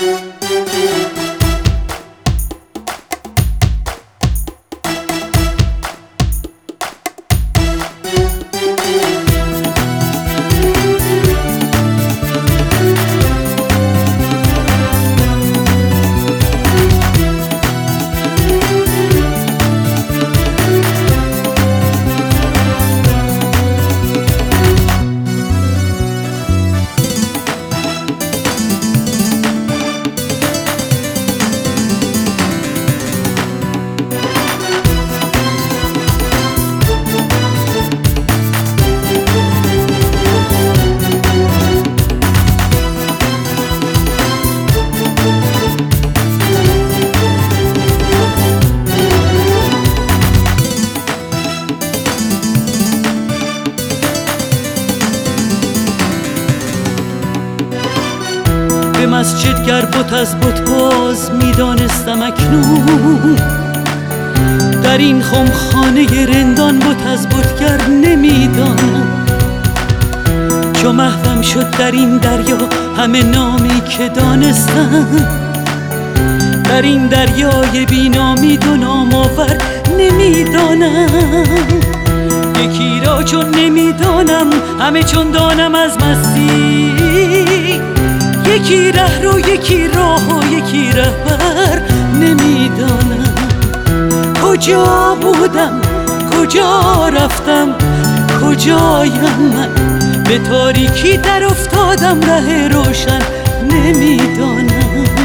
به مسجد گر بت از بت باز میدانستم اکنون، در این خمخانه رندان بت از بت گر نمیدانم. چو محوم شد در این دریا همه نامی که دانستم، در این دریای بینامی دو نام آور نمیدانم. یکی را چون نمیدانم همه چون دانم از مستی، یکی ره رو یکی راه و یکی رهبر نمیدانم. کجا بودم کجا رفتم کجایم من، به تاریکی در افتادم ره روشن نمیدانم.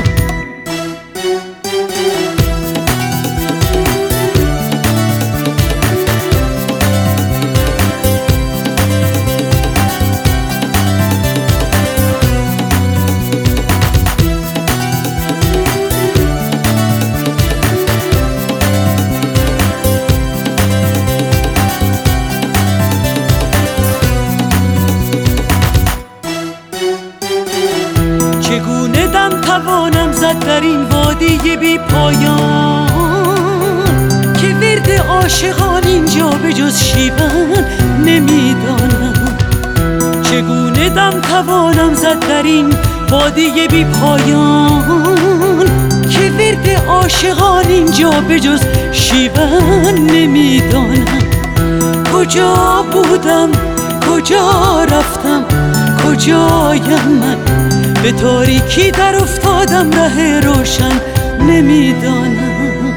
چگونه دم توانم زد در این وادی بی پایان، که ورد عاشقان اینجا به جز شیون نمیدانم. چگونه دم توانم زد در این وادی بی پایان، که ورد عاشقان اینجا به جز شیون نمیدانم. کجا بودم کجا رفتم کجایم من، به تاریکی در افتادم ره روشن نمیدانم.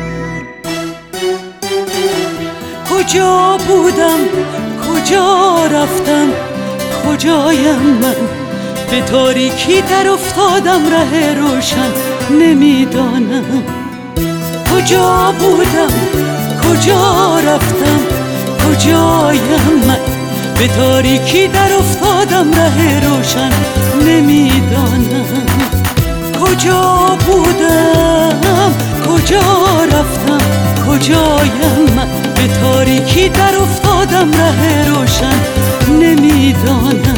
کجا بودم کجا رفتم کجایم من، به تاریکی در افتادم ره روشن نمیدانم. کجا بودم کجا رفتم کجایم من، به تاریکی در افتادم ره روشن نمیدانم. کجا بودم کجا رفتم کجایم من، به تاریکی در افتادم ره روشن نمیدانم.